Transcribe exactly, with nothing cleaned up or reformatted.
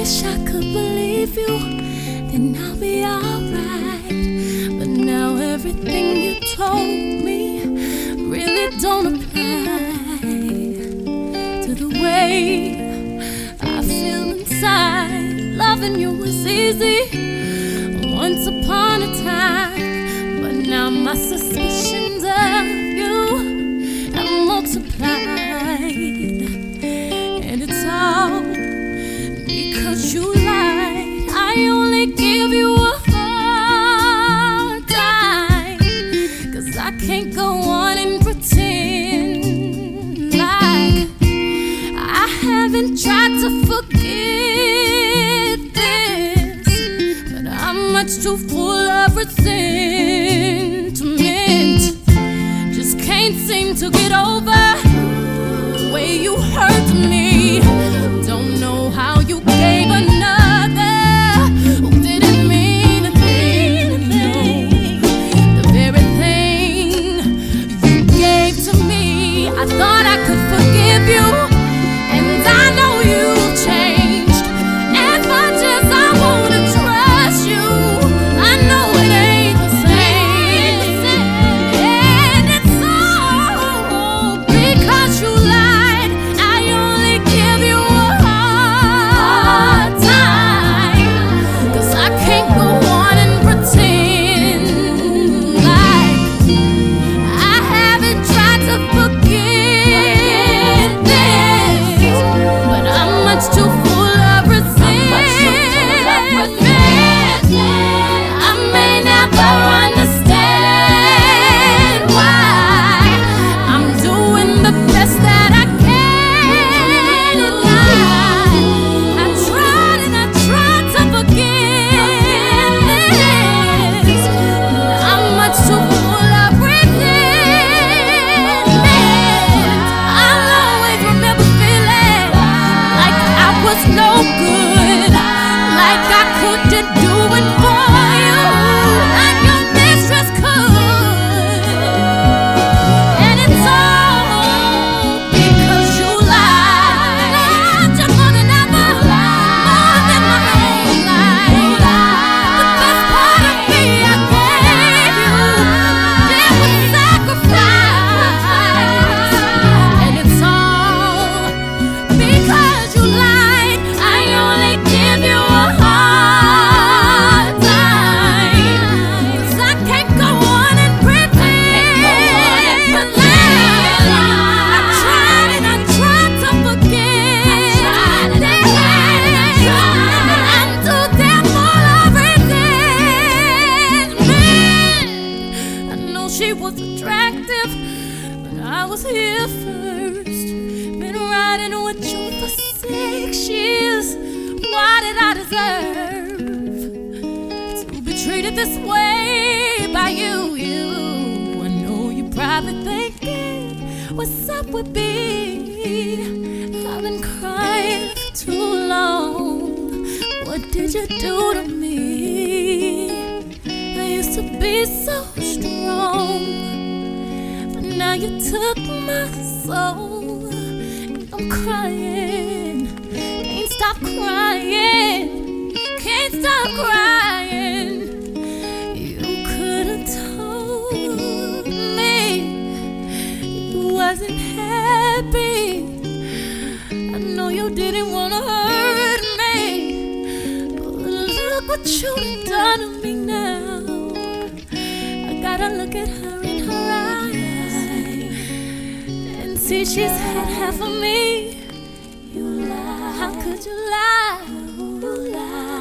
wish I could believe you, then I'll be alright. But now everything you told me really don't apply to the way I feel inside. Loving you was easy once upon a time, but now my suspicions of you have multiplied. And it's all because you lied. I only give you a hard time, 'cause I can't go on and pretend like I haven't tried to forget this. But I'm much too full of resentment. Just can't seem to get over the way you hurt me. Don't know how you gave another who didn't mean a thing. No, the very thing you gave to me, I thought I could forgive you, and I know you've changed. As much as I wanna trust you, I know it ain't the same. And it's all because you lied. I only give you a hard time, 'cause I can't go on and pretend like I haven't tried to forget this. But I'm much too full of resentment. I may never understand why I'm doing the best that I can, and I, I tried and I tried to forget this. I'm much too full of resentment. I'll always remember feeling like I was no good, like I couldn't do it for you, like your mistress could. And it's all because you lied. Loved you more than ever, more than my own life. The best part of me I gave you, there was sacrifice. And it's all because you lied. I only give you a hard time, 'cause I can't go on and pretend. I tried and I tried to forget. I'm too damn full of resentment. I know she was attractive, but I was here first. Been riding with you for six years. Why did I deserve to be treated this way by you? You, I know you're probably thinking, what's up with me? I've been crying for too long. What did you do to me? I used to be so strong, but now you took my soul. I'm crying, can't stop crying, can't stop crying. You could have told me you wasn't happy. I know you didn't want to hurt me, but look what you done to me now. I gotta look at her in her eyes and see she's had half of me. You lie. How could you lie? You lie.